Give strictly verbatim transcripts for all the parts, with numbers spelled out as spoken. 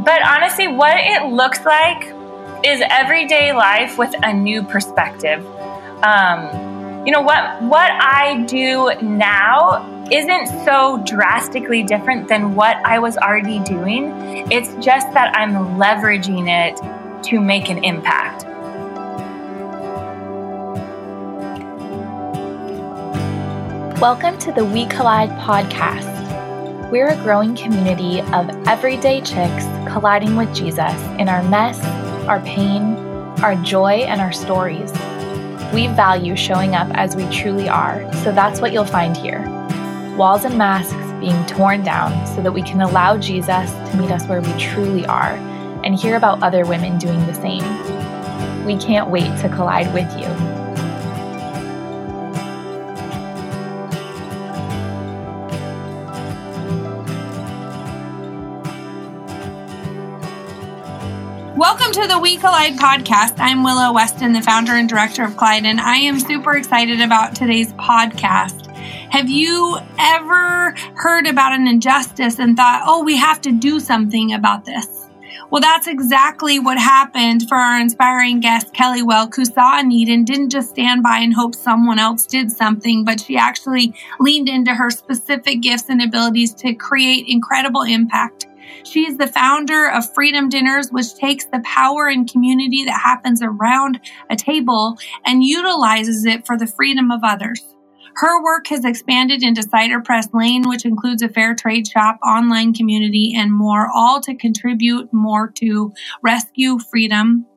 But honestly, what it looks like is everyday life with a new perspective. Um, you know, what what I do now isn't so drastically different than what I was already doing. It's just that I'm leveraging it to make an impact. Welcome to the We Collide podcast. We're a growing community of everyday chicks colliding with Jesus in our mess, our pain, our joy, and our stories. We value showing up as we truly are, so that's what you'll find here. Walls and masks being torn down so that we can allow Jesus to meet us where we truly are and hear about other women doing the same. We can't wait to collide with you. Welcome to the We Collide podcast. I'm Willow Weston, the founder and director of Collide, and I am super excited about today's podcast. Have you ever heard about an injustice and thought, oh, we have to do something about this? Well, that's exactly what happened for our inspiring guest, Kelly Welk, who saw a need and didn't just stand by and hope someone else did something, but she actually leaned into her specific gifts and abilities to create incredible impact. She is the founder of Freedom Dinners, which takes the power and community that happens around a table and utilizes it for the freedom of others. Her work has expanded into Cider Press Lane, which includes a fair trade shop, online community, and more, all to contribute more to rescue freedom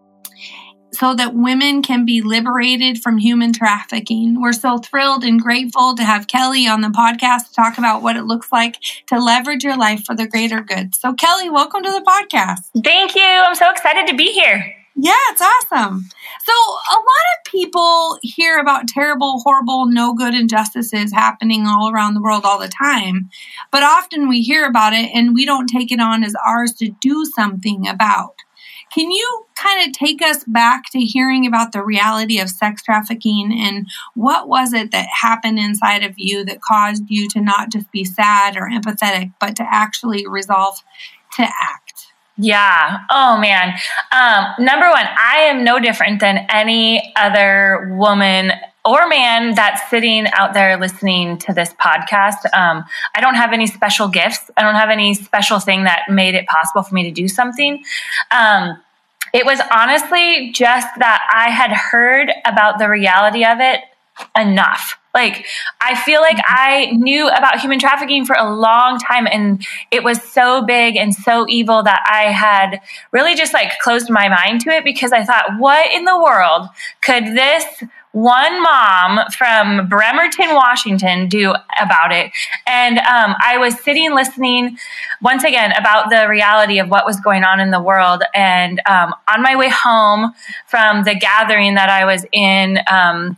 so that women can be liberated from human trafficking. We're so thrilled and grateful to have Kelly on the podcast to talk about what it looks like to leverage your life for the greater good. So Kelly, welcome to the podcast. Thank you. I'm so excited to be here. Yeah, it's awesome. So a lot of people hear about terrible, horrible, no good injustices happening all around the world all the time. But often we hear about it and we don't take it on as ours to do something about. Can you kind of take us back to hearing about the reality of sex trafficking and what was it that happened inside of you that caused you to not just be sad or empathetic, but to actually resolve to act? Yeah. Oh, man. Um, number one, I am no different than any other woman or man that's sitting out there listening to this podcast. Um, I don't have any special gifts. I don't have any special thing that made it possible for me to do something. Um, it was honestly just that I had heard about the reality of it enough. Like, I feel like I knew about human trafficking for a long time, and it was so big and so evil that I had really just like closed my mind to it because I thought, what in the world could this one mom from Bremerton, Washington do about it? And um, I was sitting listening once again about the reality of what was going on in the world. And um, on my way home from the gathering that I was in, um,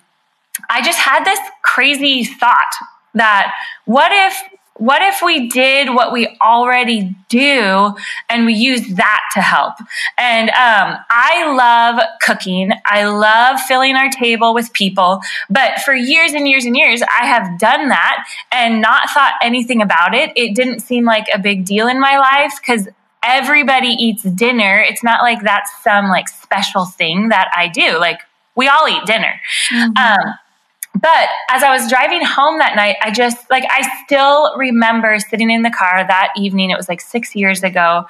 I just had this crazy thought that what if What if we did what we already do and we use that to help? And um, I love cooking. I love filling our table with people. But for years and years and years, I have done that and not thought anything about it. It didn't seem like a big deal in my life because everybody eats dinner. It's not like that's some like special thing that I do. Like we all eat dinner. Mm-hmm. Um, But as I was driving home that night, I just, like, I still remember sitting in the car that evening. It was like six years ago.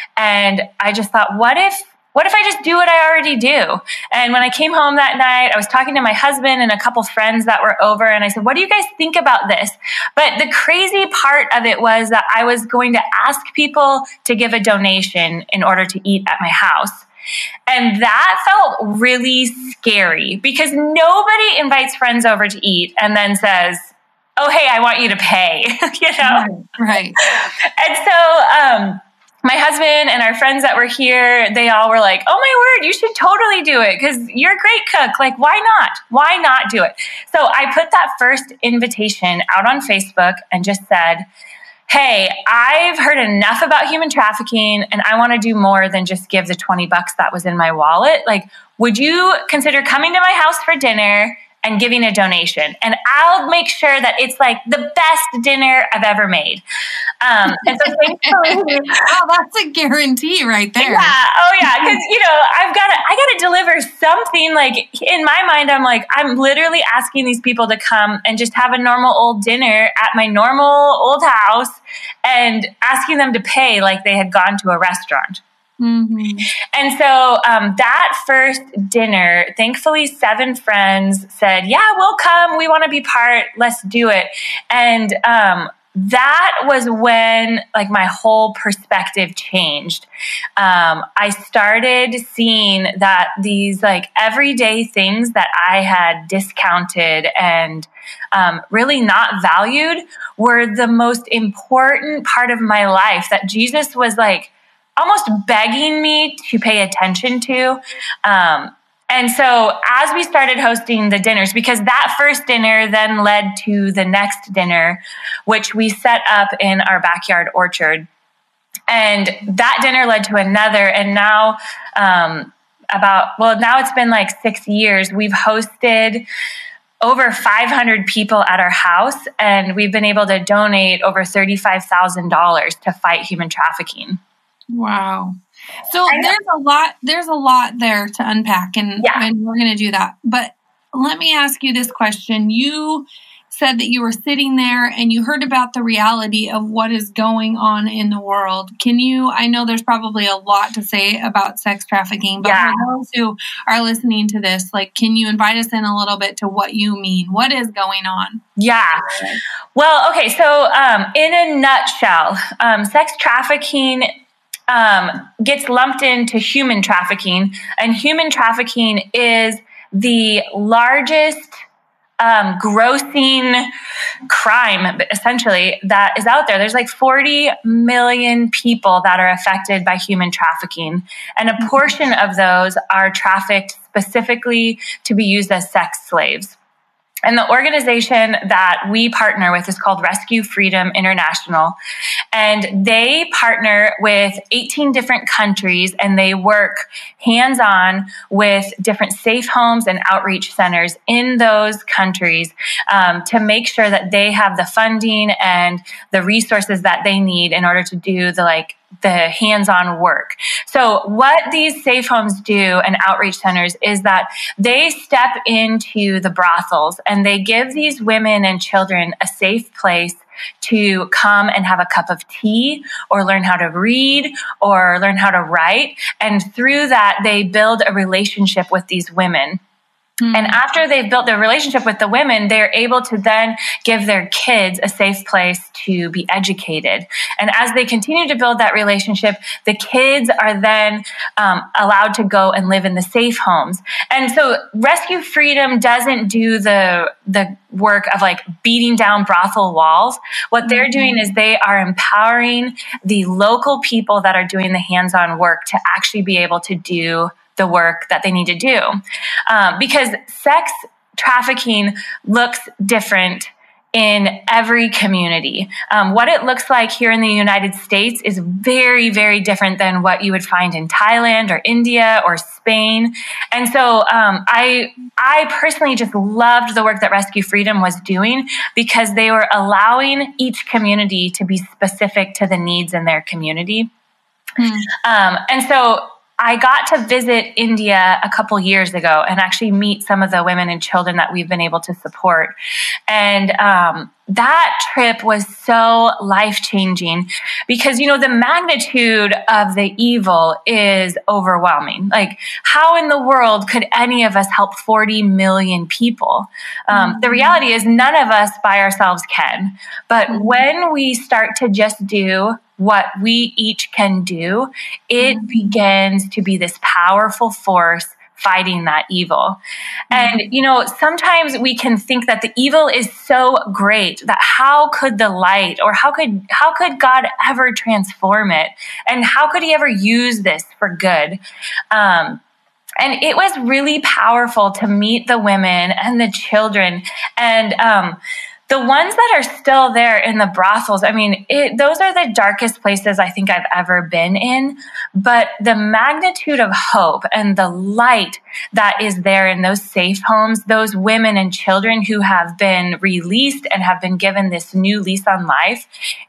And I just thought, what if, what if I just do what I already do? And when I came home that night, I was talking to my husband and a couple friends that were over. And I said, what do you guys think about this? But the crazy part of it was that I was going to ask people to give a donation in order to eat at my house. And that felt really scary because nobody invites friends over to eat and then says, oh, hey, I want you to pay, you know? Right. And so um, my husband and our friends that were here, they all were like, oh my word, you should totally do it because you're a great cook. Like, why not? Why not do it? So I put that first invitation out on Facebook and just said, hey, I've heard enough about human trafficking and I want to do more than just give the twenty bucks that was in my wallet. Like, would you consider coming to my house for dinner and giving a donation. And I'll make sure that it's like the best dinner I've ever made. Um, and so thankfully, oh, that's a guarantee right there. Yeah. Oh yeah. Cause you know, I've got to, I got to deliver something. Like in my mind, I'm like, I'm literally asking these people to come and just have a normal old dinner at my normal old house and asking them to pay like they had gone to a restaurant. Mm-hmm. And so um, that first dinner, thankfully, seven friends said, yeah, we'll come. We want to be part. Let's do it. And um, that was when like my whole perspective changed. Um, I started seeing that these like everyday things that I had discounted and um, really not valued were the most important part of my life, that Jesus was like almost begging me to pay attention to. Um, and so as we started hosting the dinners, because that first dinner then led to the next dinner, which we set up in our backyard orchard. And that dinner led to another. And now, um, about, well, now it's been like six years. We've hosted over five hundred people at our house, and we've been able to donate over thirty-five thousand dollars to fight human trafficking. Wow. So there's a lot, there's a lot there to unpack, and, yeah. and we're going to do that. But let me ask you this question. You said that you were sitting there and you heard about the reality of what is going on in the world. Can you, I know there's probably a lot to say about sex trafficking, but yeah. for those who are listening to this, like, can you invite us in a little bit to what you mean? What is going on? Yeah. Well, okay. So um, in a nutshell, um, sex trafficking Um, gets lumped into human trafficking, and human trafficking is the largest um, grossing crime, essentially, that is out there. There's like forty million people that are affected by human trafficking, and a portion of those are trafficked specifically to be used as sex slaves. And the organization that we partner with is called Rescue Freedom International. And they partner with eighteen different countries, and they work hands-on with different safe homes and outreach centers in those countries um, to make sure that they have the funding and the resources that they need in order to do the like the hands-on work. So what these safe homes do and outreach centers is that they step into the brothels and they give these women and children a safe place to come and have a cup of tea or learn how to read or learn how to write. And through that, they build a relationship with these women. And after they've built their relationship with the women, they're able to then give their kids a safe place to be educated. And as they continue to build that relationship, the kids are then um, allowed to go and live in the safe homes. And so Rescue Freedom doesn't do the the work of like beating down brothel walls. What they're doing is they are empowering the local people that are doing the hands-on work to actually be able to do the work that they need to do. Um, because sex trafficking looks different in every community. Um, what it looks like here in the United States is very, very different than what you would find in Thailand or India or Spain. And so um, I, I personally just loved the work that Rescue Freedom was doing because they were allowing each community to be specific to the needs in their community. Mm. Um, and so I got to visit India a couple years ago and actually meet some of the women and children that we've been able to support. And um, that trip was so life-changing because, you know, the magnitude of the evil is overwhelming. Like, how in the world could any of us help forty million people? Um, mm-hmm. The reality is none of us by ourselves can. But mm-hmm. when we start to just do what we each can do, it mm-hmm. begins to be this powerful force fighting that evil. Mm-hmm. And, you know, sometimes we can think that the evil is so great that how could the light or how could, how could God ever transform it? And how could he ever use this for good? Um, and it was really powerful to meet the women and the children. And, um, the ones that are still there in the brothels, I mean, it, those are the darkest places I think I've ever been in. But the magnitude of hope and the light that is there in those safe homes, those women and children who have been released and have been given this new lease on life,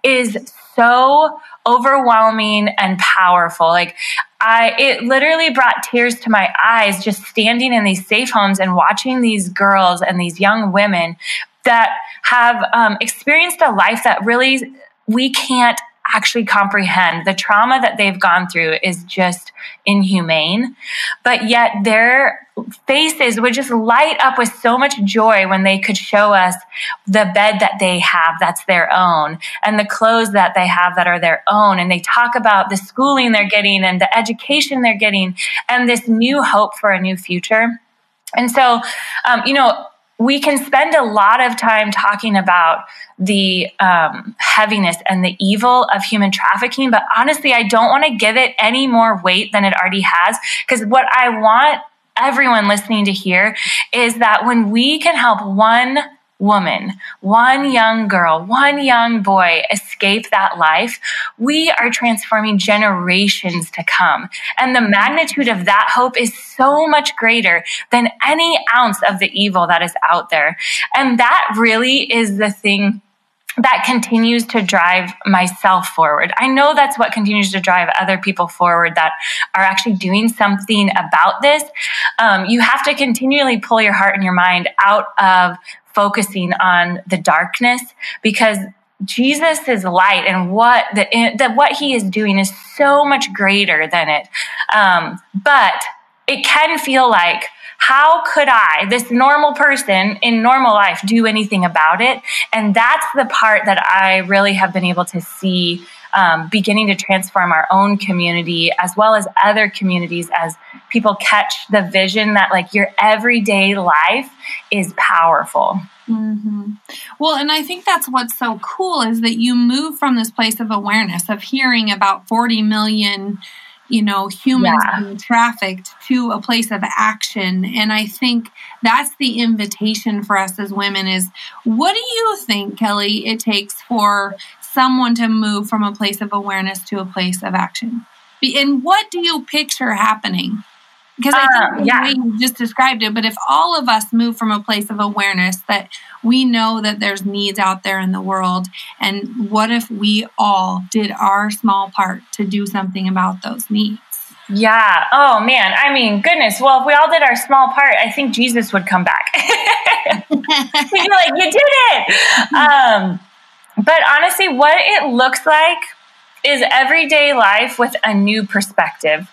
is so overwhelming and powerful. Like, I, it literally brought tears to my eyes just standing in these safe homes and watching these girls and these young women that have um, experienced a life that really we can't actually comprehend. The trauma that they've gone through is just inhumane, but yet their faces would just light up with so much joy when they could show us the bed that they have that's their own, and the clothes that they have that are their own. And they talk about the schooling they're getting and the education they're getting and this new hope for a new future. And so, um, you know, we can spend a lot of time talking about the um, heaviness and the evil of human trafficking, but honestly, I don't want to give it any more weight than it already has, because what I want everyone listening to hear is that when we can help one woman, one young girl, one young boy escape that life, we are transforming generations to come. And the magnitude of that hope is so much greater than any ounce of the evil that is out there. And that really is the thing that continues to drive myself forward. I know that's what continues to drive other people forward that are actually doing something about this. Um, you have to continually pull your heart and your mind out of focusing on the darkness, because Jesus is light, and what the, the what he is doing is so much greater than it. Um, but it can feel like, how could I, this normal person in normal life, do anything about it? And that's the part that I really have been able to see um, beginning to transform our own community as well as other communities, as people catch the vision that like your everyday life is powerful. Mm-hmm. Well, and I think that's what's so cool is that you move from this place of awareness of hearing about forty million, you know, humans Yeah. being trafficked to a place of action. And I think that's the invitation for us as women is, what do you think, Kelly, it takes for someone to move from a place of awareness to a place of action? And what do you picture happening? Because I think Um, the yeah. way you just described it, but if all of us move from a place of awareness that we know that there's needs out there in the world, and what if we all did our small part to do something about those needs? Yeah. Oh, man. I mean, goodness. Well, if we all did our small part, I think Jesus would come back. He'd be like, you did it. Um, but honestly, what it looks like is everyday life with a new perspective.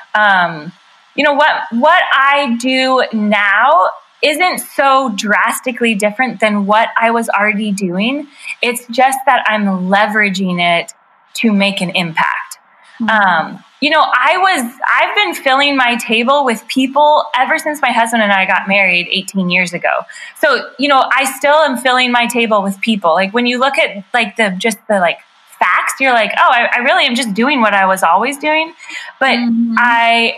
Um, you know, what, what I do now isn't so drastically different than what I was already doing. It's just that I'm leveraging it to make an impact. Mm-hmm. Um, you know, I was, I've been filling my table with people ever since my husband and I got married eighteen years ago. So, you know, I still am filling my table with people. Like when you look at like the, just the like facts, you're like, oh, I, I really am just doing what I was always doing. But mm-hmm. I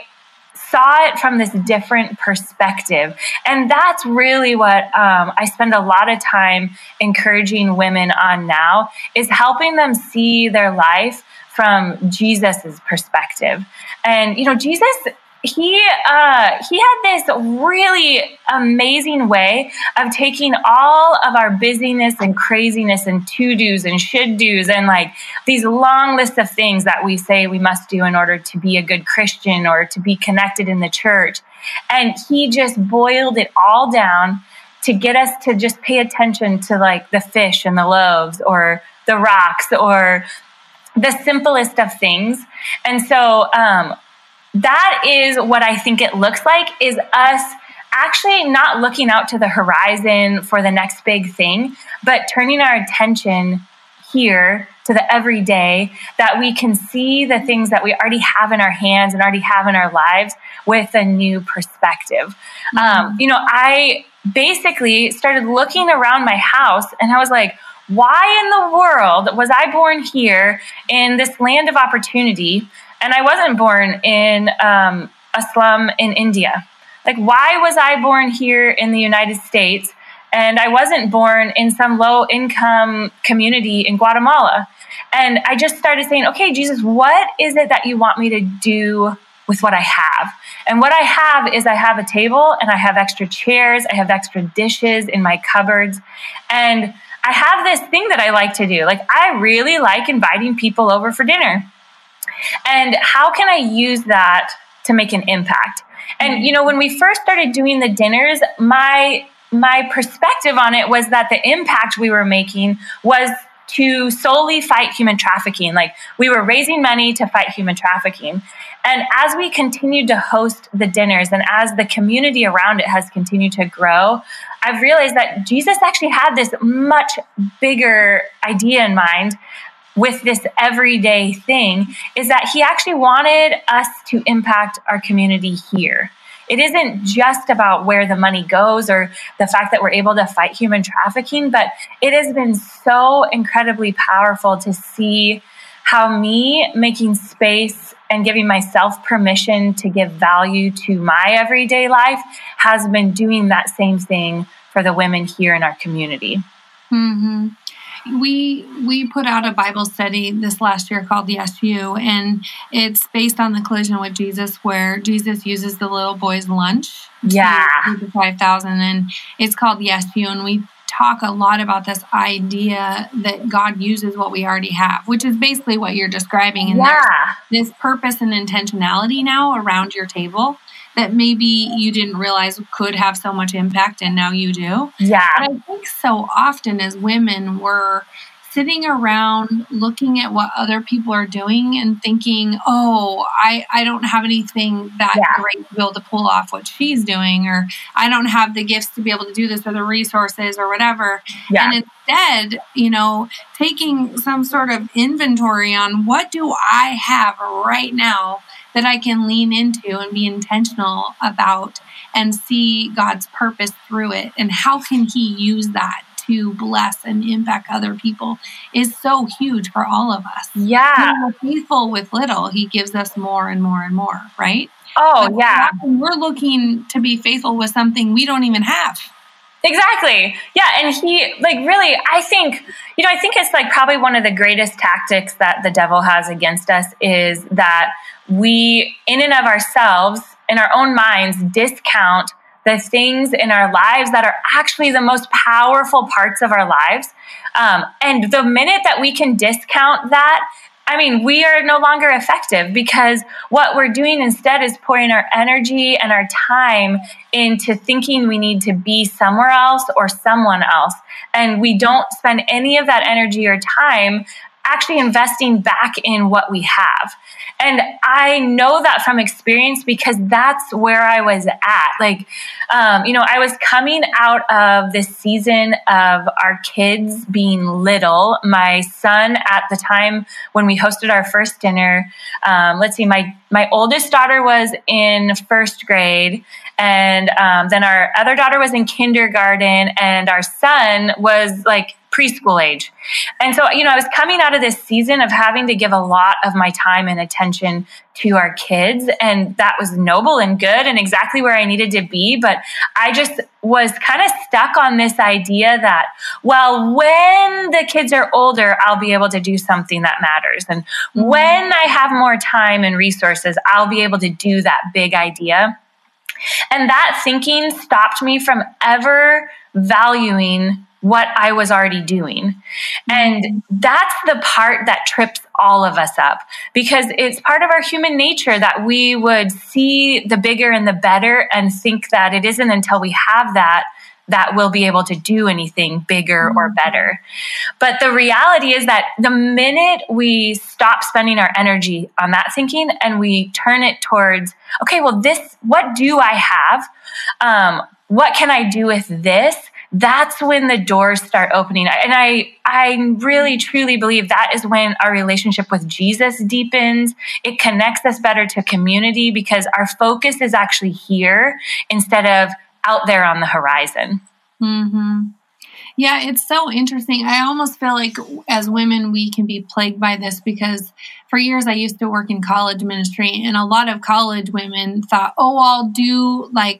saw it from this different perspective. And that's really what um, I spend a lot of time encouraging women on now, is helping them see their life from Jesus's perspective. And, you know, Jesus, he, uh, he had this really amazing way of taking all of our busyness and craziness and to-dos and should-dos and like these long lists of things that we say we must do in order to be a good Christian or to be connected in the church. And he just boiled it all down to get us to just pay attention to like the fish and the loaves or the rocks or the simplest of things. And so um, that is what I think it looks like, is us actually not looking out to the horizon for the next big thing, but turning our attention here to the everyday, that we can see the things that we already have in our hands and already have in our lives with a new perspective. Mm-hmm. Um, you know, I basically started looking around my house and I was like, why in the world was I born here in this land of opportunity, and I wasn't born in um, a slum in India? Like, why was I born here in the United States, And I wasn't born in some low income community in Guatemala. And I just started saying, okay, Jesus, what is it that you want me to do with what I have? And what I have is I have a table and I have extra chairs. I have extra dishes in my cupboards. And I have this thing that I like to do. Like, I really like inviting people over for dinner. And how can I use that to make an impact? And, you know, when we first started doing the dinners, my my perspective on it was that the impact we were making was to solely fight human trafficking. Like, we were raising money to fight human trafficking. And as we continued to host the dinners and as the community around it has continued to grow, I've realized that Jesus actually had this much bigger idea in mind with this everyday thing, is that he actually wanted us to impact our community here. It isn't just about where the money goes or the fact that we're able to fight human trafficking, but it has been so incredibly powerful to see how me making space and giving myself permission to give value to my everyday life has been doing that same thing for the women here in our community. Mm-hmm. We we put out a Bible study this last year called Yes You, and it's based on the collision with Jesus, where Jesus uses the little boy's lunch. Yeah. To feed the five thousand, and it's called Yes You, and we talk a lot about this idea that God uses what we already have, which is basically what you're describing. And yeah. there's this purpose and intentionality now around your table that maybe you didn't realize could have so much impact, and now you do. Yeah. But I think so often as women, we're sitting around looking at what other people are doing and thinking, oh, I, I don't have anything that yeah. great to be able to pull off what she's doing, or I don't have the gifts to be able to do this or the resources or whatever. Yeah. And instead, you know, taking some sort of inventory on what do I have right now that I can lean into and be intentional about and see God's purpose through it, and how can he use that to bless and impact other people is so huge for all of us. Yeah. When we're faithful with little, he gives us more and more and more, right? Oh, but yeah. We're looking to be faithful with something we don't even have. Exactly. Yeah. And he, like, really, I think, you know, I think it's like probably one of the greatest tactics that the devil has against us is that we, in and of ourselves, in our own minds, discount the things in our lives that are actually the most powerful parts of our lives. Um, and the minute that we can discount that, I mean, we are no longer effective, because what we're doing instead is pouring our energy and our time into thinking we need to be somewhere else or someone else. And we don't spend any of that energy or time actually investing back in what we have. And I know that from experience, because that's where I was at. Like, um, you know, I was coming out of this season of our kids being little. My son, at the time when we hosted our first dinner, um, let's see, my, my oldest daughter was in first grade. And um, then our other daughter was in kindergarten, and our son was like preschool age. And so, you know, I was coming out of this season of having to give a lot of my time and attention to our kids. And that was noble and good and exactly where I needed to be. But I just was kind of stuck on this idea that, well, when the kids are older, I'll be able to do something that matters. And mm-hmm. when I have more time and resources, I'll be able to do that big idea. And that thinking stopped me from ever valuing what I was already doing. And that's the part that trips all of us up, because it's part of our human nature that we would see the bigger and the better and think that it isn't until we have that that we'll be able to do anything bigger or better. But the reality is that the minute we stop spending our energy on that thinking and we turn it towards, okay, well, this, what do I have? Um, what can I do with this? That's when the doors start opening. And I, I really, truly believe that is when our relationship with Jesus deepens. It connects us better to community, because our focus is actually here instead of out there on the horizon. Mm-hmm. Yeah, it's so interesting. I almost feel like as women, we can be plagued by this, because for years I used to work in college ministry, and a lot of college women thought, oh, I'll do like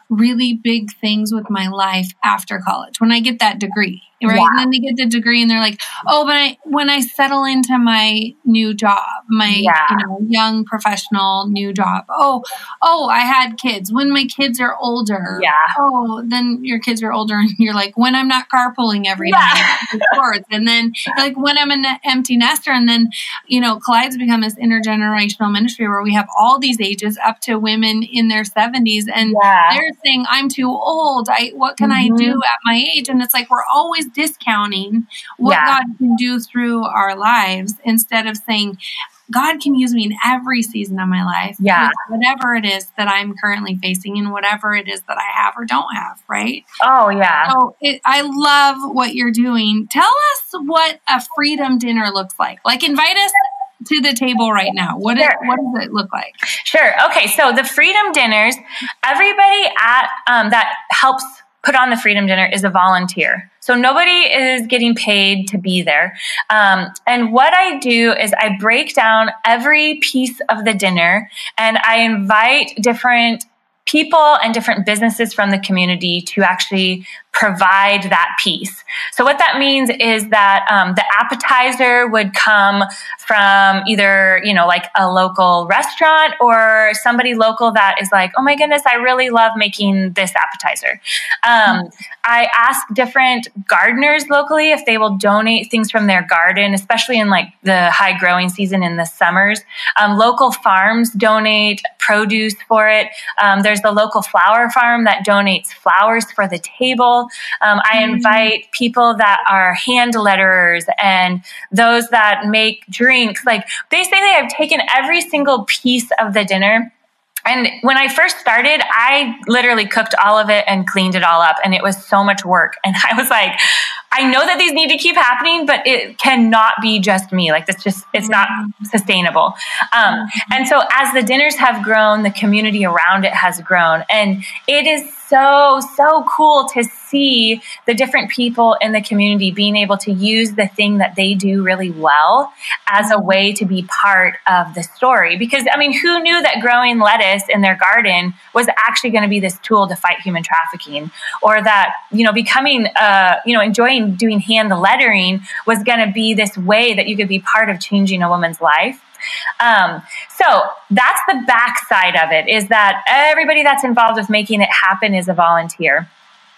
really big things with my life after college when I get that degree, right? Yeah. And then they get the degree and they're like, oh, but I, when I settle into my new job, my Yeah. you know young professional new job, oh, oh, I had kids. When my kids are older, Yeah. oh, then your kids are older and you're like, when I'm not carpooling every Yeah. night, of course. And then like when I'm an empty nester, and then you know, Collide's become this intergenerational ministry where we have all these ages up to women in their seventies, and Yeah. they're saying, I'm too old. I what can Mhm. I do at my age? And it's like we're always discounting what Yeah. God can do through our lives instead of saying, God can use me in every season of my life. Yeah. With whatever it is that I'm currently facing and whatever it is that I have or don't have, right? Oh, yeah. So it, I love what you're doing. Tell us what a freedom dinner looks like. Like invite us to the table right now. What, Sure. it, what does it look like? Sure. Okay. So the Freedom Dinners, everybody at um, that helps put on the Freedom Dinner is a volunteer. So nobody is getting paid to be there. Um, and what I do is I break down every piece of the dinner and I invite different people and different businesses from the community to actually provide that piece. So what that means is that um, the appetizer would come from either, you know, like a local restaurant or somebody local that is like, oh my goodness, I really love making this appetizer. Um, I ask different gardeners locally if they will donate things from their garden, especially in like the high growing season in the summers. Um, local farms donate produce for it. Um, there's the local flower farm that donates flowers for the table. Um, I invite people that are hand letterers and those that make drinks. Like basically, I've taken every single piece of the dinner. And when I first started, I literally cooked all of it and cleaned it all up. And it was so much work. And I was like, I know that these need to keep happening, but it cannot be just me. Like that's just, it's not sustainable. Um, and so as the dinners have grown, the community around it has grown. And it is so, so cool to see the different people in the community being able to use the thing that they do really well as a way to be part of the story. Because, I mean, who knew that growing lettuce in their garden was actually going to be this tool to fight human trafficking, or that, you know, becoming, uh, you know, enjoying doing hand lettering was going to be this way that you could be part of changing a woman's life. Um, so that's the backside of it, is that everybody that's involved with making it happen is a volunteer.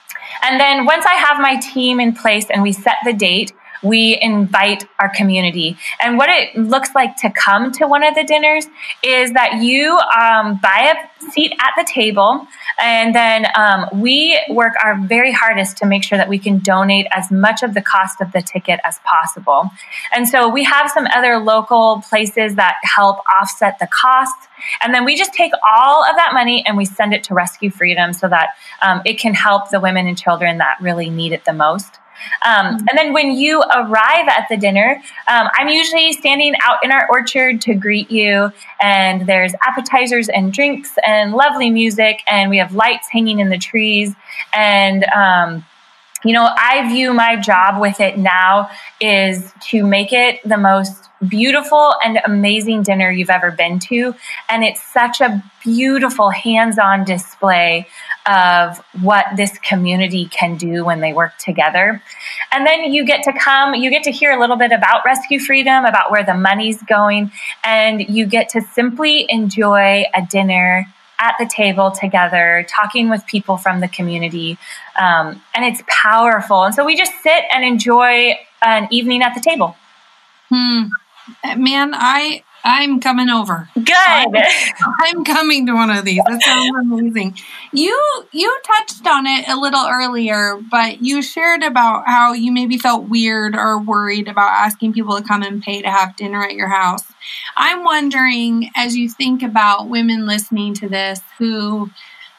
And then once I have my team in place and we set the date, we invite our community. And what it looks like to come to one of the dinners is that you um, buy a seat at the table, and then um, we work our very hardest to make sure that we can donate as much of the cost of the ticket as possible. And so we have some other local places that help offset the cost. And then we just take all of that money and we send it to Rescue Freedom so that um, it can help the women and children that really need it the most. Um, and then when you arrive at the dinner, um, I'm usually standing out in our orchard to greet you. And there's appetizers and drinks and lovely music. And we have lights hanging in the trees. And, um, you know, I view my job with it now is to make it the most beautiful and amazing dinner you've ever been to. And it's such a beautiful hands-on display of what this community can do when they work together. And then you get to come, you get to hear a little bit about Rescue Freedom, about where the money's going, and you get to simply enjoy a dinner at the table together, talking with people from the community. Um, and it's powerful. And so we just sit and enjoy an evening at the table. Hmm. Man, I, I'm coming over. Good. I'm, I'm coming to one of these. That sounds amazing. You, you touched on it a little earlier, but you shared about how you maybe felt weird or worried about asking people to come and pay to have dinner at your house. I'm wondering, as you think about women listening to this who,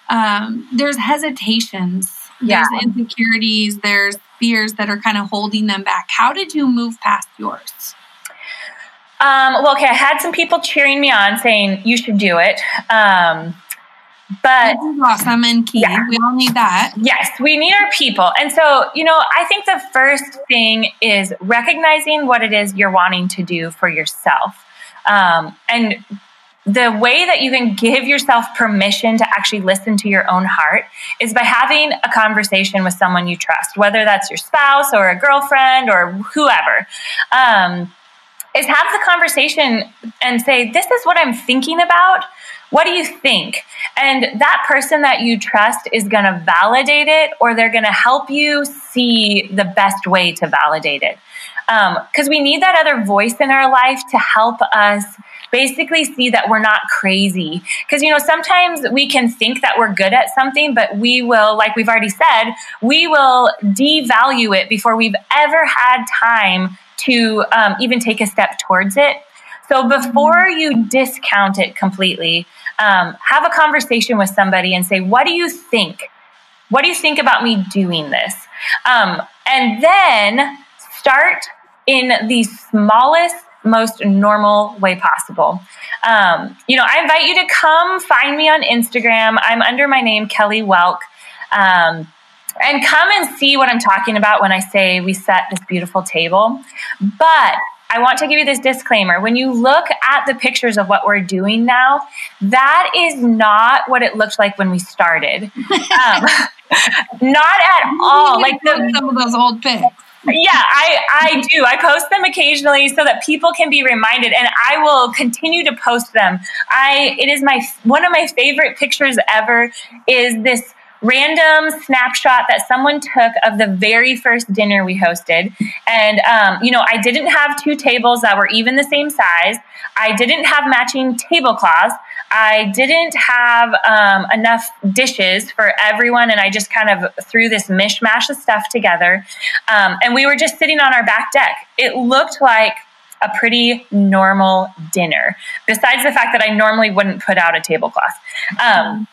um, there's hesitations, Yeah. there's insecurities, there's fears that are kind of holding them back. How did you move past yours? Um, well, okay, I had some people cheering me on saying, you should do it. Um, but This is awesome and key. Yeah. We all need that. yes, we need our people. And so, you know, I think the first thing is recognizing what it is you're wanting to do for yourself. Um, and the way that you can give yourself permission to actually listen to your own heart is by having a conversation with someone you trust, whether that's your spouse or a girlfriend or whoever. Um, is have the conversation and say, this is what I'm thinking about. What do you think? And that person that you trust is going to validate it, or they're going to help you see the best way to validate it. Because um, we need that other voice in our life to help us basically see that we're not crazy. Because, you know, sometimes we can think that we're good at something, but we will, like we've already said, we will devalue it before we've ever had time to um, even take a step towards it. So before you discount it completely, um, have a conversation with somebody and say, what do you think? What do you think about me doing this? Um, and then start in the smallest, most normal way possible. Um, you know, I invite you to come find me on Instagram. I'm under my name, Kelly Welk. Um, and come and see what I'm talking about when I say we set this beautiful table. But I want to give you this disclaimer. When you look at the pictures of what we're doing now, that is not what it looked like when we started. Um, not at all. Like the, some of those old pics. Yeah, I, I do. I post them occasionally so that people can be reminded, and I will continue to post them. I it is my one of my favorite pictures ever is this random snapshot that someone took of the very first dinner we hosted. And, um, you know, I didn't have two tables that were even the same size. I didn't have matching tablecloths. I didn't have um, enough dishes for everyone. And I just kind of threw this mishmash of stuff together. Um, and we were just sitting on our back deck. It looked like a pretty normal dinner, besides the fact that I normally wouldn't put out a tablecloth. Um,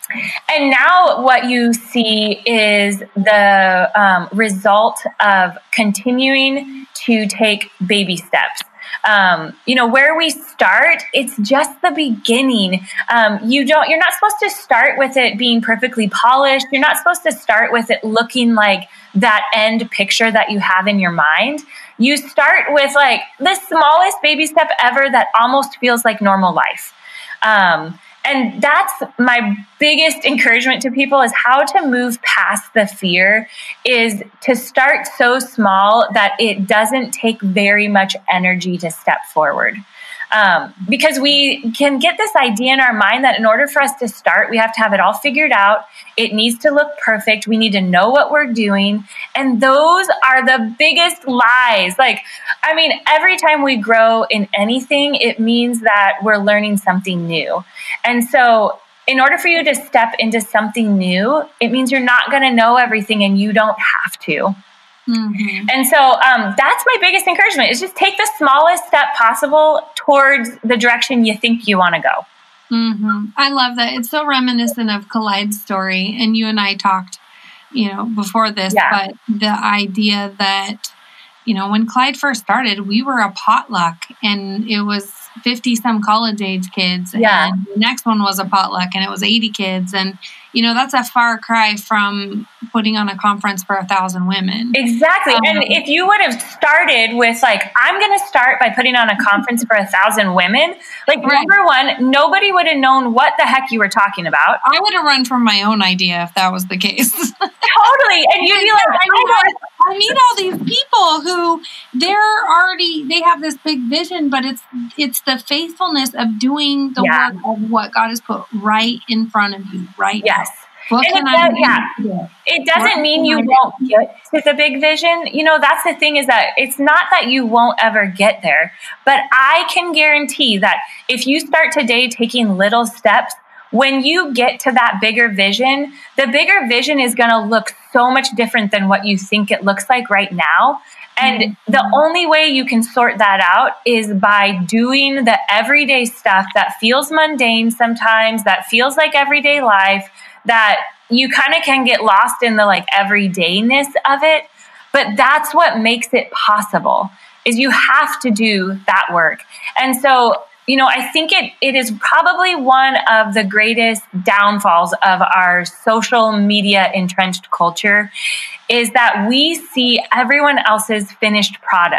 And now what you see is the um, result of continuing to take baby steps. Um, you know, where we start, it's just the beginning. Um, you don't, you're not supposed to start with it being perfectly polished. You're not supposed to start with it looking like that end picture that you have in your mind. You start with like the smallest baby step ever that almost feels like normal life. Um, And that's my biggest encouragement to people is how to move past the fear is to start so small that it doesn't take very much energy to step forward. Um, because we can get this idea in our mind that in order for us to start, we have to have it all figured out. It needs to look perfect. We need to know what we're doing. And those are the biggest lies. Like, I mean, every time we grow in anything, it means that we're learning something new. And so in order for you to step into something new, it means you're not going to know everything and you don't have to. Mm-hmm. And so um, that's my biggest encouragement is just take the smallest step possible towards the direction you think you want to go. Mm-hmm. I love that. It's so reminiscent of Collide's story. And you and I talked, you know, before this, yeah. But the idea that, you know, when Clyde first started, we were a potluck and it was fifty some college age kids. Yeah. And the next one was a potluck and it was eighty kids. And, you know, that's a far cry from putting on a conference for a thousand women. Exactly. Um, and if you would have started with like, I'm going to start by putting on a conference for a thousand women, like right. Number one, nobody would have known what the heck you were talking about. I would have run from my own idea if that was the case. Totally. And you'd be like, I mean, I meet all these people who they're already, they have this big vision, but it's, it's the faithfulness of doing the yeah. work of what God has put right in front of you, right? Yes. What and can it I does, do? Yeah. It doesn't mean you won't get to the big vision. You know, that's the thing is that it's not that you won't ever get there, but I can guarantee that if you start today taking little steps, when you get to that bigger vision, the bigger vision is going to look so much different than what you think it looks like right now. And mm-hmm. the only way you can sort that out is by doing the everyday stuff that feels mundane sometimes, that feels like everyday life, that you kind of can get lost in the like everydayness of it. But that's what makes it possible is you have to do that work. And so, you know, I think it it is probably one of the greatest downfalls of our social media entrenched culture is that we see everyone else's finished product.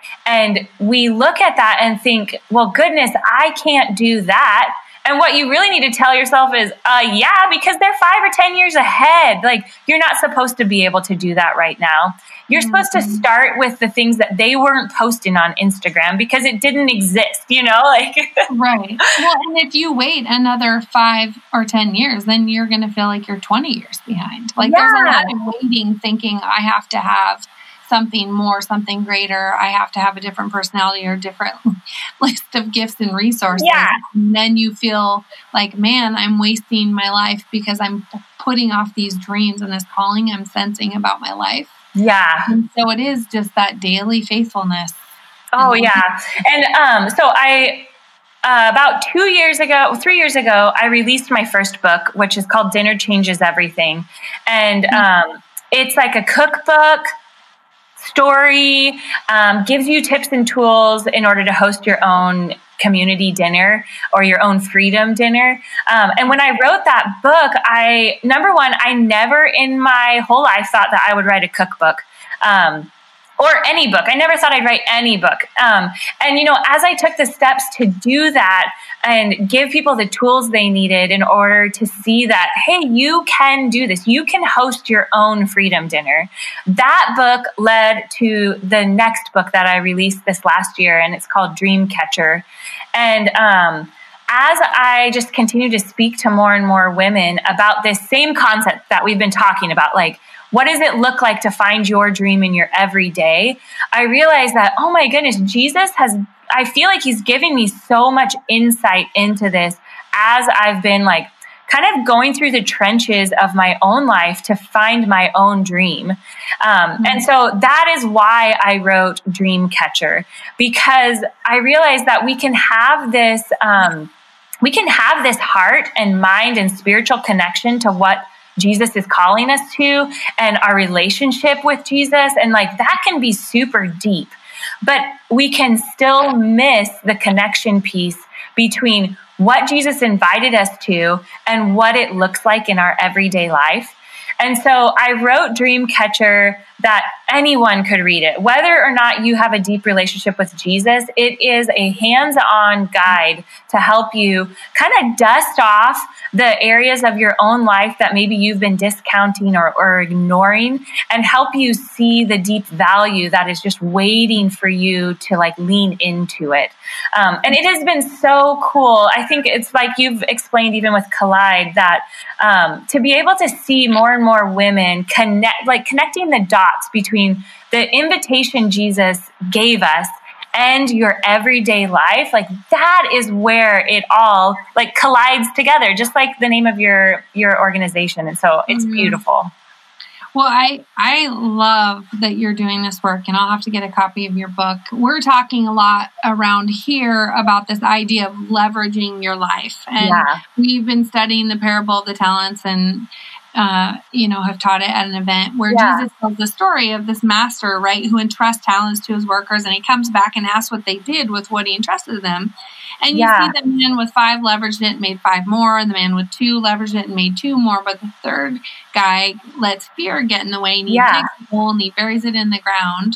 And we look at that and think, well, goodness, I can't do that. And what you really need to tell yourself is, uh, yeah, because they're five or ten years ahead. Like, you're not supposed to be able to do that right now. You're mm-hmm. supposed to start with the things that they weren't posting on Instagram because it didn't exist, you know, like. Right. Well, and if you wait another five or ten years, then you're going to feel like you're twenty years behind. Like yeah. there's a lot of waiting, thinking I have to have something more, something greater. I have to have a different personality or a different list of gifts and resources. Yeah. And then you feel like, man, I'm wasting my life because I'm putting off these dreams and this calling I'm sensing about my life. Yeah. And so it is just that daily faithfulness. Oh, yeah. And um, so I, uh, about two years ago, three years ago, I released my first book, which is called Dinner Changes Everything. And um, it's like a cookbook story, um, gives you tips and tools in order to host your own community dinner or your own freedom dinner. Um, and when I wrote that book, I, number one, I never in my whole life thought that I would write a cookbook. Um, or any book. I never thought I'd write any book. Um, and, you know, as I took the steps to do that and give people the tools they needed in order to see that, hey, you can do this. You can host your own freedom dinner. That book led to the next book that I released this last year, and it's called Dreamcatcher. And um, as I just continue to speak to more and more women about this same concept that we've been talking about, like, what does it look like to find your dream in your everyday? I realized that, oh my goodness, Jesus has, I feel like he's giving me so much insight into this as I've been like kind of going through the trenches of my own life to find my own dream. Um, mm-hmm. And so that is why I wrote Dreamcatcher, because I realized that we can have this, um, we can have this heart and mind and spiritual connection to what Jesus is calling us to and our relationship with Jesus. And like that can be super deep, but we can still miss the connection piece between what Jesus invited us to and what it looks like in our everyday life. And so I wrote Dreamcatcher that anyone could read it. Whether or not you have a deep relationship with Jesus, it is a hands-on guide to help you kind of dust off the areas of your own life that maybe you've been discounting or, or ignoring, and help you see the deep value that is just waiting for you to like lean into it. Um, and it has been so cool. I think it's like you've explained even with Collide that um, to be able to see more and more women connect, like connecting the dots between the invitation Jesus gave us and your everyday life, like that is where it all like collides together, just like the name of your your organization. And so it's mm-hmm. beautiful. Well, I I love that you're doing this work, and I'll have to get a copy of your book. We're talking a lot around here about this idea of leveraging your life, and yeah. we've been studying the parable of the talents, and uh, you know, have taught it at an event where yeah. Jesus tells the story of this master, right, who entrusts talents to his workers, and he comes back and asks what they did with what he entrusted them. And you yeah. see the man with five leveraged it and made five more, and the man with two leveraged it and made two more, but the third guy lets fear get in the way, and he yeah. takes the bowl and he buries it in the ground.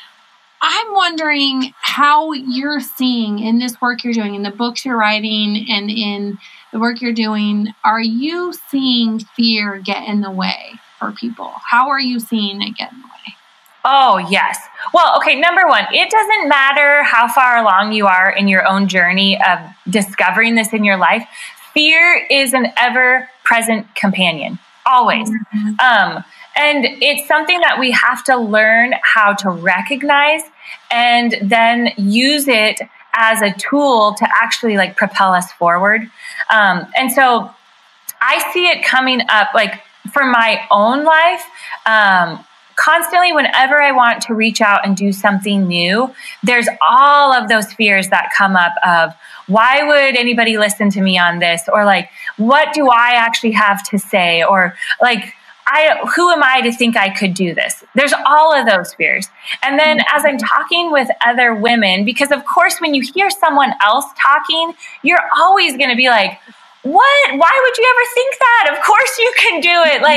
I'm wondering how you're seeing in this work you're doing, in the books you're writing, and in the work you're doing, are you seeing fear get in the way for people? How are you seeing it get in the way? Oh, yes. Well, okay, number one, it doesn't matter how far along you are in your own journey of discovering this in your life. Fear is an ever-present companion, always. Mm-hmm. Um, and it's something that we have to learn how to recognize and then use it as a tool to actually like propel us forward. Um, and so I see it coming up like for my own life, um, constantly whenever I want to reach out and do something new, there's all of those fears that come up of why would anybody listen to me on this? Or like, what do I actually have to say? Or like, I, who am I to think I could do this? There's all of those fears. And then as I'm talking with other women, because of course, when you hear someone else talking, you're always going to be like, what? Why would you ever think that? Of course you can do it. Like,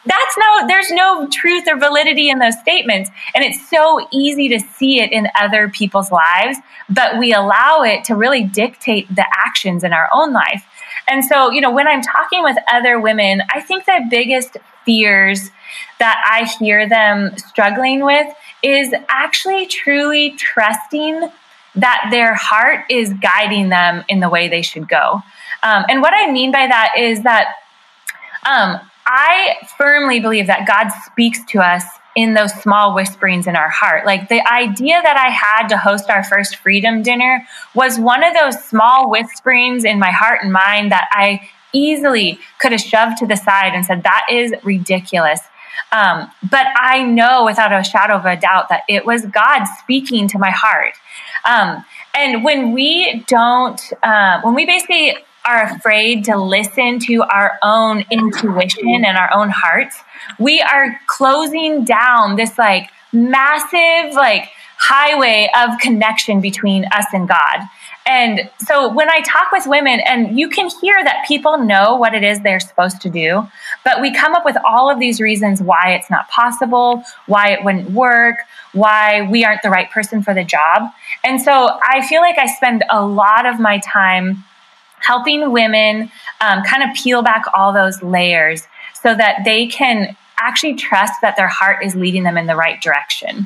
that's no, there's no truth or validity in those statements. And it's so easy to see it in other people's lives, but we allow it to really dictate the actions in our own life. And so, you know, when I'm talking with other women, I think the biggest fears that I hear them struggling with is actually truly trusting that their heart is guiding them in the way they should go. Um, and what I mean by that is that um, I firmly believe that God speaks to us in those small whisperings in our heart. Like the idea that I had to host our first Freedom Dinner was one of those small whisperings in my heart and mind that I easily could have shoved to the side and said, that is ridiculous. Um, but I know without a shadow of a doubt that it was God speaking to my heart. Um, and when we don't, uh, when we basically are afraid to listen to our own intuition and our own hearts, we are closing down this like massive like highway of connection between us and God. And so when I talk with women, and you can hear that people know what it is they're supposed to do, but we come up with all of these reasons why it's not possible, why it wouldn't work, why we aren't the right person for the job. And so I feel like I spend a lot of my time helping women um, kind of peel back all those layers so that they can actually trust that their heart is leading them in the right direction.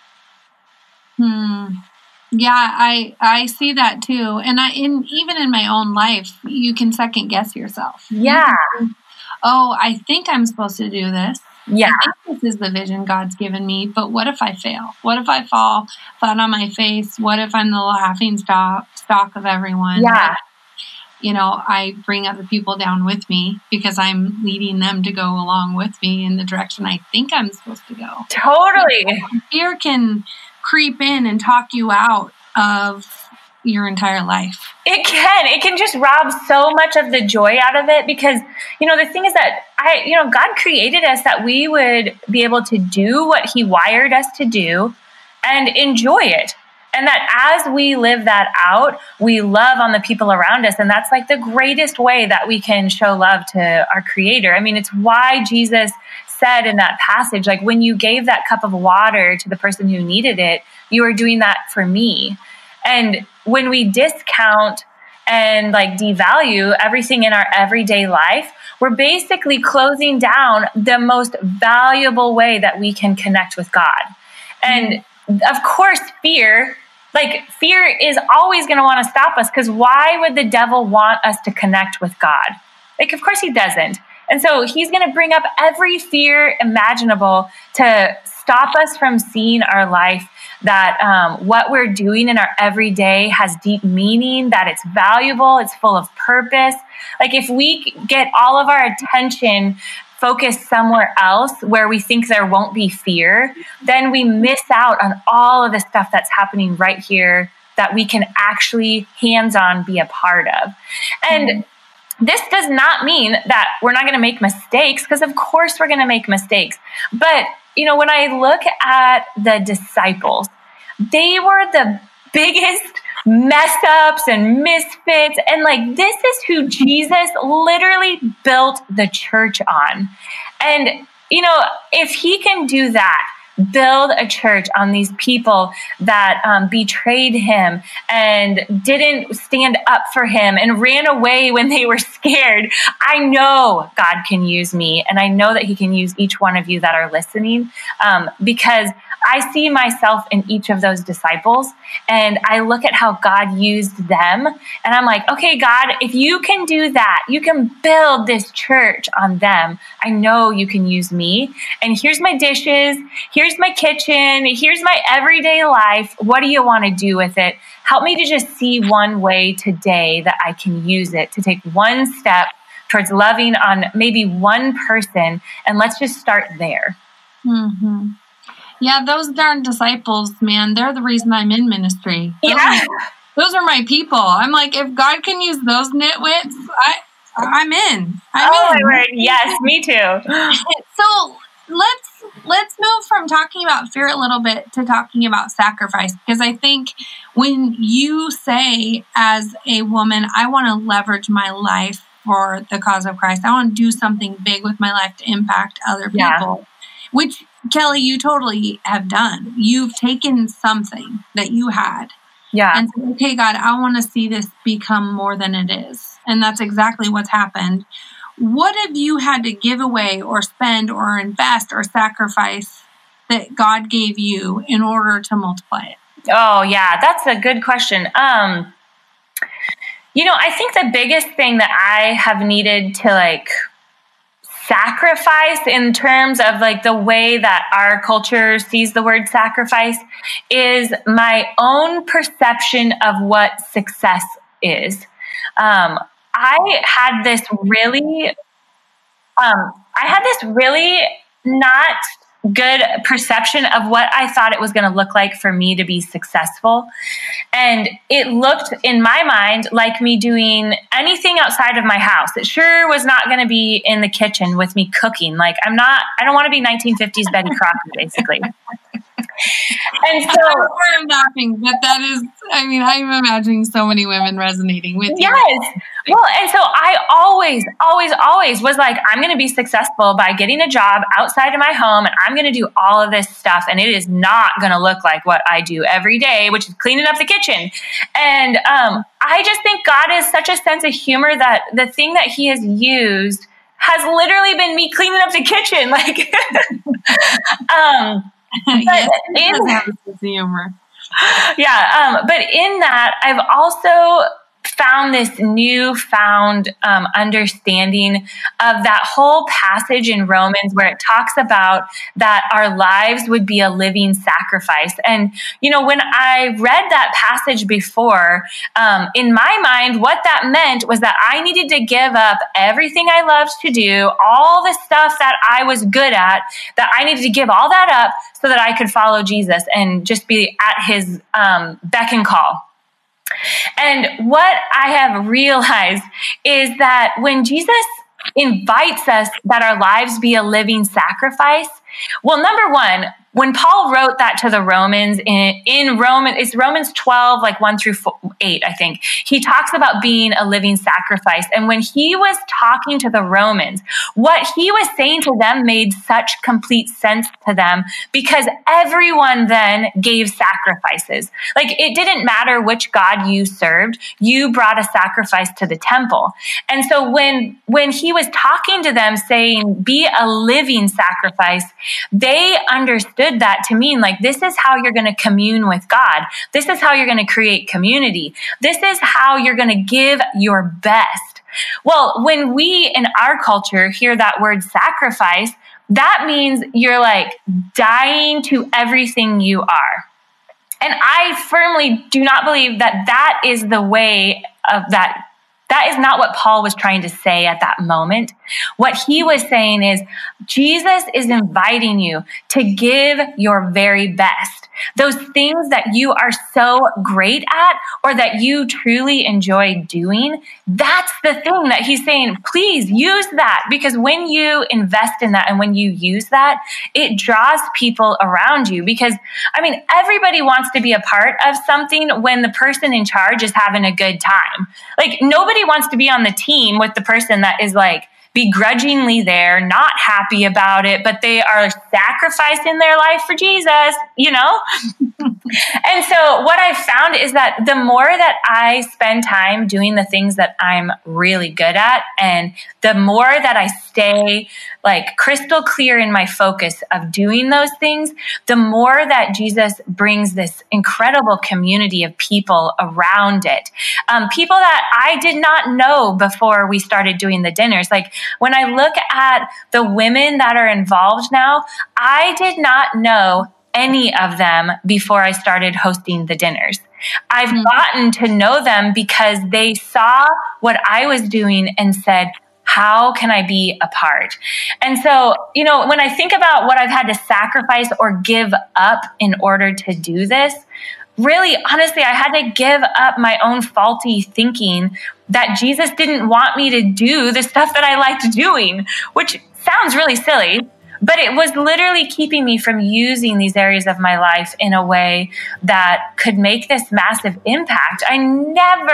Hmm. Yeah, I I see that too. And I in even in my own life, you can second guess yourself. Yeah. Think, oh, I think I'm supposed to do this. Yeah. I think this is the vision God's given me, but what if I fail? What if I fall flat on my face? What if I'm the laughing stock stock of everyone? Yeah. You know, I bring other people down with me because I'm leading them to go along with me in the direction I think I'm supposed to go. Totally. Fear can creep in and talk you out of your entire life. It can. It can just rob so much of the joy out of it because, you know, the thing is that I, you know, God created us that we would be able to do what He wired us to do and enjoy it. And that as we live that out, we love on the people around us. And that's like the greatest way that we can show love to our Creator. I mean, it's why Jesus said in that passage, like when you gave that cup of water to the person who needed it, you were doing that for me. And when we discount and like devalue everything in our everyday life, we're basically closing down the most valuable way that we can connect with God. And of course, fear, like fear is always going to want to stop us because why would the devil want us to connect with God? Like, of course he doesn't. And so he's going to bring up every fear imaginable to stop us from seeing our life, that um, what we're doing in our everyday has deep meaning, that it's valuable, it's full of purpose. Like if we get all of our attention focused somewhere else where we think there won't be fear, then we miss out on all of the stuff that's happening right here that we can actually hands-on be a part of. And mm-hmm. this does not mean that we're not going to make mistakes, because of course we're going to make mistakes. But, you know, when I look at the disciples, they were the biggest mess ups and misfits. And like, this is who Jesus literally built the church on. And, you know, if he can do that, build a church on these people that um, betrayed him and didn't stand up for him and ran away when they were scared, I know God can use me. And I know that he can use each one of you that are listening, um, because I see myself in each of those disciples, and I look at how God used them, and I'm like, okay, God, if you can do that, you can build this church on them. I know you can use me. And here's my dishes. Here's my kitchen. Here's my everyday life. What do you want to do with it? Help me to just see one way today that I can use it to take one step towards loving on maybe one person. And let's just start there. Mm-hmm. Yeah, those darn disciples, man, they're the reason I'm in ministry. Those, yeah. are, those are my people. I'm like, if God can use those nitwits, I, I'm in. I'm oh, in. my word. Yes, me too. So let's let's move from talking about fear a little bit to talking about sacrifice, because I think when you say as a woman, I want to leverage my life for the cause of Christ. I want to do something big with my life to impact other people, yeah. which, Kelly, you totally have done. You've taken something that you had yeah. and said, okay, God, I want to see this become more than it is. And that's exactly what's happened. What have you had to give away or spend or invest or sacrifice that God gave you in order to multiply it? Oh, yeah, that's a good question. Um, you know, I think the biggest thing that I have needed to like sacrifice in terms of like the way that our culture sees the word sacrifice is my own perception of what success is. Um, I had this really, um, I had this really not good perception of what I thought it was going to look like for me to be successful. And it looked in my mind like me doing anything outside of my house. It sure was not going to be in the kitchen with me cooking. Like I'm not, I don't want to be nineteen fifties Betty Crocker, basically. And so I'm laughing, but that is, I mean, I'm imagining so many women resonating with you. Yes. Well, and so I always, always, always was like, I'm going to be successful by getting a job outside of my home, and I'm going to do all of this stuff. And it is not going to look like what I do every day, which is cleaning up the kitchen. And um, I just think God is such a sense of humor that the thing that he has used has literally been me cleaning up the kitchen. Like, um, But yes, in, does have a sense of humor. Yeah, um, but in that, I've also found this newfound um, understanding of that whole passage in Romans where it talks about that our lives would be a living sacrifice. And, you know, when I read that passage before, um, in my mind, what that meant was that I needed to give up everything I loved to do, all the stuff that I was good at, that I needed to give all that up so that I could follow Jesus and just be at his um, beck and call. And what I have realized is that when Jesus invites us that our lives be a living sacrifice, well, number one, when Paul wrote that to the Romans in, in Roman, it's Romans twelve, like one through eight, I think, he talks about being a living sacrifice. And when he was talking to the Romans, what he was saying to them made such complete sense to them because everyone then gave sacrifices. Like it didn't matter which God you served, you brought a sacrifice to the temple. And so when, when he was talking to them saying, be a living sacrifice, they understood that to mean like, this is how you're going to commune with God. This is how you're going to create community. This is how you're going to give your best. Well, when we in our culture hear that word sacrifice, that means you're like dying to everything you are. And I firmly do not believe that that is the way of that. That is not what Paul was trying to say at that moment. What he was saying is Jesus is inviting you to give your very best. Those things that you are so great at or that you truly enjoy doing, that's the thing that he's saying, please use that. Because when you invest in that and when you use that, it draws people around you. Because, I mean, everybody wants to be a part of something when the person in charge is having a good time. Like, nobody wants to be on the team with the person that is like, begrudgingly there, not happy about it, but they are sacrificing their life for Jesus, you know? And so what I've found is that the more that I spend time doing the things that I'm really good at, and the more that I stay like crystal clear in my focus of doing those things, the more that Jesus brings this incredible community of people around it. Um, people that I did not know before we started doing the dinners. Like when I look at the women that are involved now, I did not know any of them before I started hosting the dinners. I've mm-hmm. gotten to know them because they saw what I was doing and said, how can I be a part? And so, you know, when I think about what I've had to sacrifice or give up in order to do this, really, honestly, I had to give up my own faulty thinking that Jesus didn't want me to do the stuff that I liked doing, which sounds really silly, but it was literally keeping me from using these areas of my life in a way that could make this massive impact. I never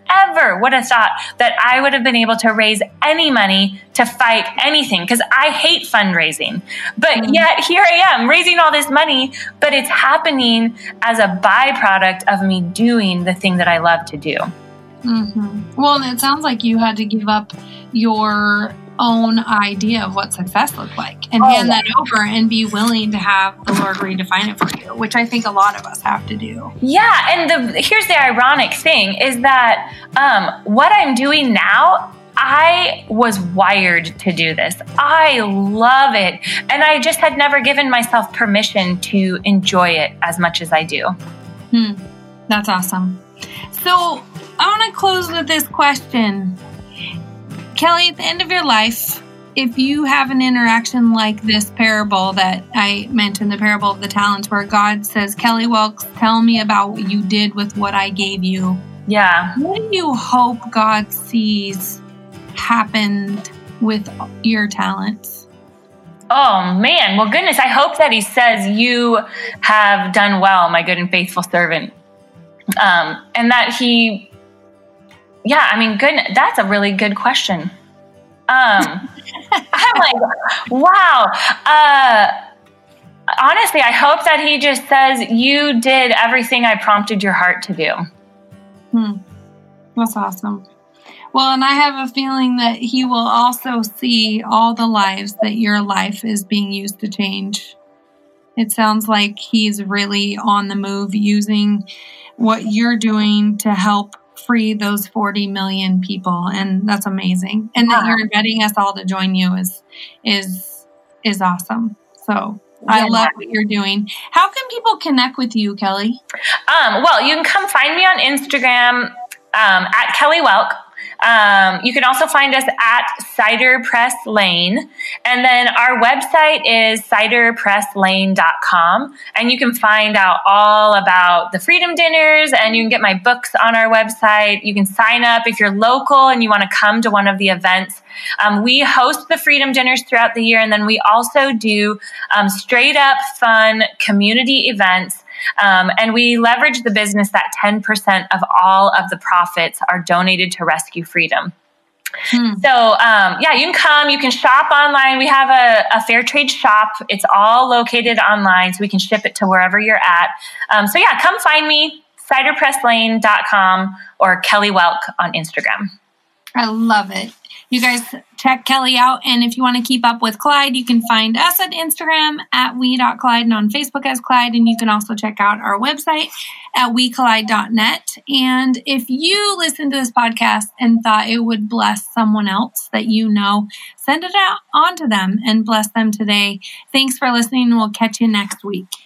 ever would have thought that I would have been able to raise any money to fight anything, because I hate fundraising. But mm-hmm. yet here I am raising all this money, but it's happening as a byproduct of me doing the thing that I love to do. Mm-hmm. Well, it sounds like you had to give up your own idea of what success looked like and oh, hand that over and be willing to have the Lord redefine it for you, which I think a lot of us have to do. Yeah. And the, here's the ironic thing is that um, what I'm doing now, I was wired to do this. I love it. And I just had never given myself permission to enjoy it as much as I do. Hmm. That's awesome. So I want to close with this question. Kelly, at the end of your life, if you have an interaction like this parable that I mentioned, the parable of the talents, where God says, Kelly Wilkes, tell me about what you did with what I gave you. Yeah. What do you hope God sees happened with your talents? Oh, man. Well, goodness, I hope that he says, you have done well, my good and faithful servant. Um, and that he... Yeah, I mean, good. That's a really good question. Um, I'm like, wow. Uh, honestly, I hope that he just says, you did everything I prompted your heart to do. Hmm. That's awesome. Well, and I have a feeling that he will also see all the lives that your life is being used to change. It sounds like he's really on the move, using what you're doing to help free those forty million people. And that's amazing. And wow. that you're inviting us all to join you is, is, is awesome. So yeah. I love what you're doing. How can people connect with you, Kelly? Um, well, you can come find me on Instagram, um, at Kelly Welk. Um, you can also find us at Cider Press Lane. And then our website is cider press lane dot com. And you can find out all about the Freedom Dinners, and you can get my books on our website. You can sign up if you're local and you want to come to one of the events. Um, we host the Freedom Dinners throughout the year. And then we also do um, straight up fun community events. Um, and we leverage the business that ten percent of all of the profits are donated to Rescue Freedom. Hmm. So, um, yeah, you can come, you can shop online. We have a, a fair trade shop. It's all located online, so we can ship it to wherever you're at. Um, so yeah, come find me, cider press lane dot com or Kelly Welk on Instagram. I love it. You guys check Kelly out. And if you want to keep up with Clyde, you can find us at Instagram at we dot Clyde and on Facebook as Clyde. And you can also check out our website at we collide dot net. And if you listen to this podcast and thought it would bless someone else that you know, send it out on to them and bless them today. Thanks for listening. We'll catch you next week.